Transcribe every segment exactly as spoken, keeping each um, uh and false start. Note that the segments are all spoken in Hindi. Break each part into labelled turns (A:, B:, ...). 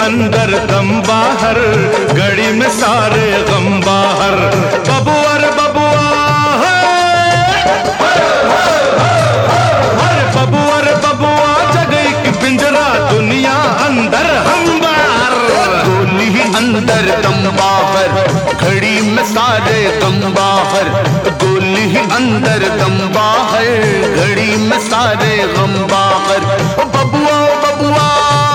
A: अंदर दम बाहर, घड़ी में सारे गम बाहर। बबुआ रे बबुआ, अरे बबुआ रे बबुआ, जग एक पिंजरा दुनिया अंदर हम बाहर।
B: गोली अंदर दम बाहर, घड़ी में सारे गम बाहर। गोली अंदर दम बाहर, घड़ी में सारे गम बाहर। बबुआ बबुआ,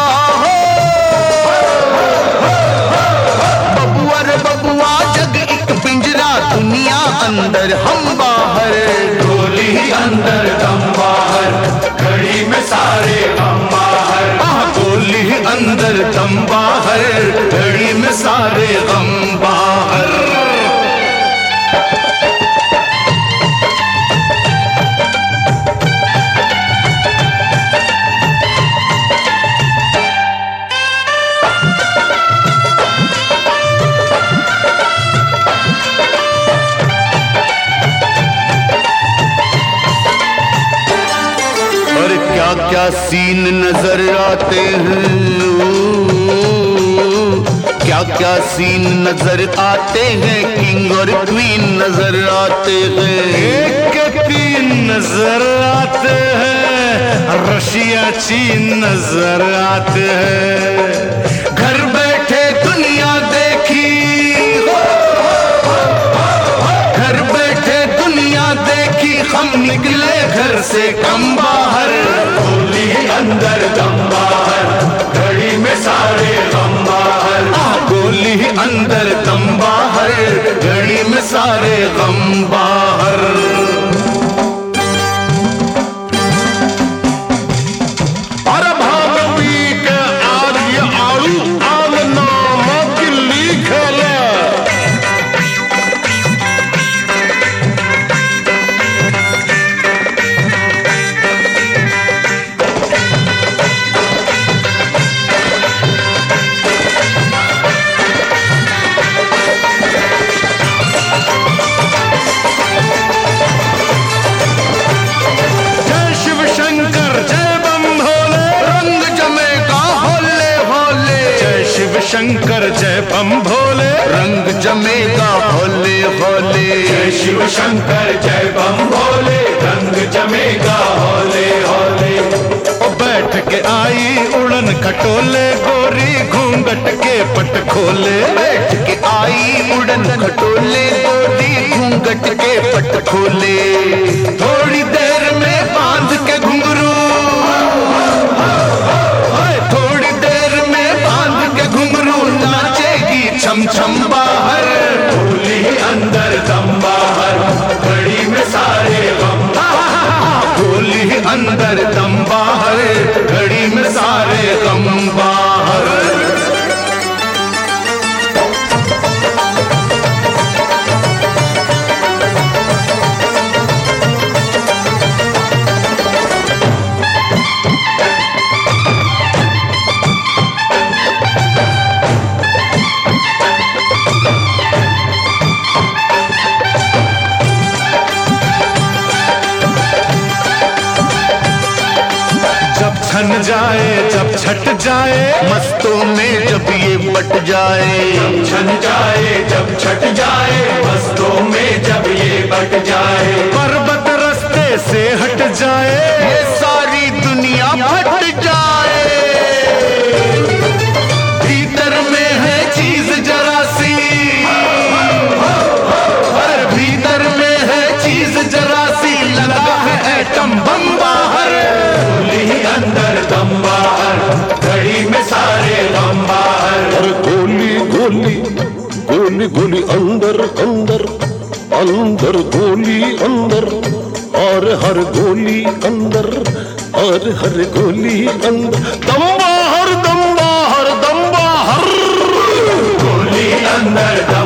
B: बबुआ रे बबुआ, जग एक पिंजरा दुनिया अंदर हम बाहर।
A: गोली अंदर दम बाहर, घड़ी में सारे गम बाहर। गोली अंदर दम बाहर, घड़ी में सारे गम बाहर।
B: क्या क्या सीन नजर आते हैं, क्या क्या सीन नजर आते हैं, किंग और क्वीन नजर आते हैं।
A: एक तीन नजर आते हैं, रशिया चीन नजर आते हैं।
B: घर बैठे दुनिया देखी, घर बैठे दुनिया देखी, हम निकले घर से कम बाहर।
A: गोली अंदर दम बाहर, घड़ी में सारे गम बाहर।
B: गोली अंदर दम बाहर, घड़ी में सारे गम बाहर।
A: अरे भाभी के आर्य आड़ू आल नाम की लिखल। शंकर जय बम भोले,
B: रंग जमेगा होले होले।
A: जय शिव शंकर जय बम भोले, रंग जमेगा होले होले। ओ बैठ के आई उड़न खटोले, गोरी घूंघट के पट खोले।
B: बैठ के आई उड़न खटोले, गोरी घूंघट के पट खोले। थोड़ी देर में बांध के घुंघरू, थोड़ी देर में बांध के घुंघरू, नाचेगी छम छम बाहर।
A: गोली अंदर दम बाहर, घड़ी में सारे गम।
B: गोली अंदर दम बाहर, घड़ी में सारे गम बाहर।
A: छन जाए जब छट जाए,
B: मस्तों में जब ये बट जाए।
A: जब छन जाए जब छट जाए, मस्तों में जब ये बट जाए। पर्वत रास्ते से हट जाए,
B: ये सारी दुनिया फट जाए। भीतर में है चीज जरा सी, अरे भीतर में है चीज जरा सी, लगा है एटम बम बाहर।
A: गोली अंदर दम बाहर, घड़ी में सारे गम बाहर।
C: अरे गोली गोली गोली गोली अंदर अंदर अंदर गोली अंदर, और हर गोली अंदर, और हर गोली अंदर। दम बाहर दम बाहर दम बाहर।
A: गोली अंदर